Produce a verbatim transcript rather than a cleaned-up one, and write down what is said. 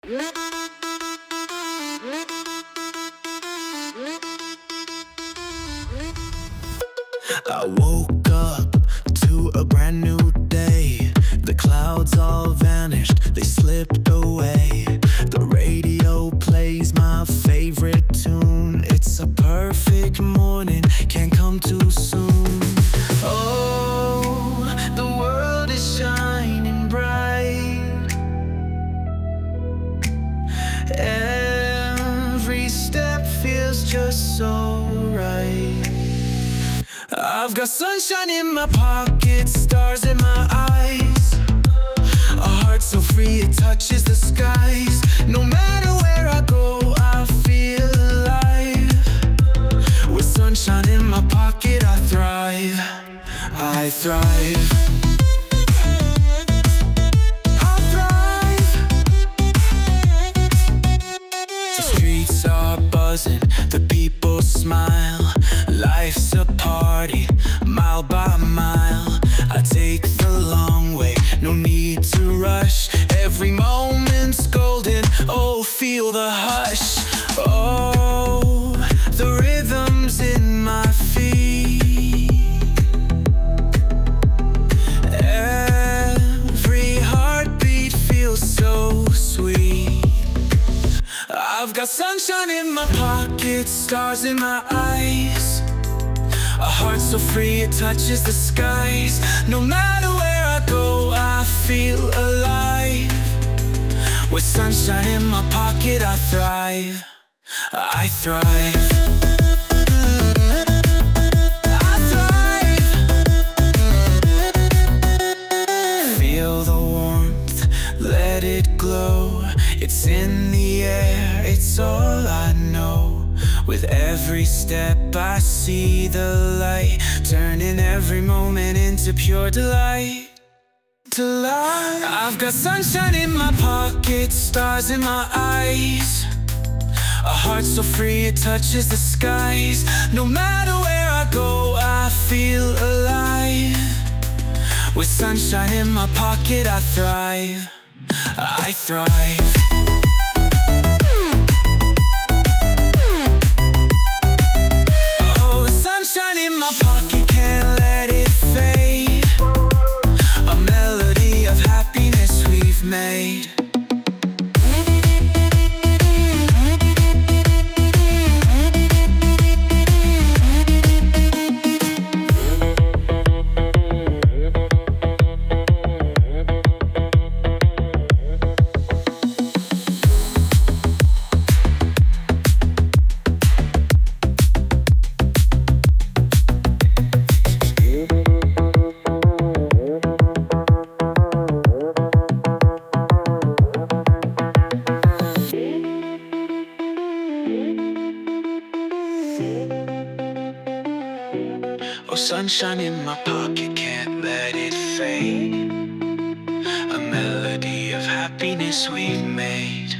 I woke up to a brand new day. The clouds all vanished, they slipped away. The radio plays my favorite tune. It's a perfect morning, can't come too soon. Oh, the world is shining bright. Every step feels just so right. I've got sunshine in my pocket, stars in my eyes. A heart so free it touches the skies. No matter where I go, I feel alive. With sunshine in my pocket, I thrive. I thrive. I thrive. The streets are buzzing, the people smile. Life's a party, mile by mile. I take the long way, no need to rush. Every moment's golden, oh, feel the hush. Oh, the rhythm's in my feet. Every heartbeat feels so sweet. I've got sunshine in my pocket, stars in my eyes. A heart so free it touches the skies. No matter where I go, I feel alive. With sunshine in my pocket, I thrive. I thrive. I thrive. Feel the warmth, let it glow. It's in the air, it's all I know. With every step I see the light, turning every moment into pure delight. Delight. I've got sunshine in my pocket, stars in my eyes. A heart so free it touches the skies. No matter where I go, I feel alive. With sunshine in my pocket, I thrive. I thrive. My pocket, can't let it fade. A melody of happiness we've made. Oh, sunshine in my pocket, can't let it fade. A melody of happiness we've made.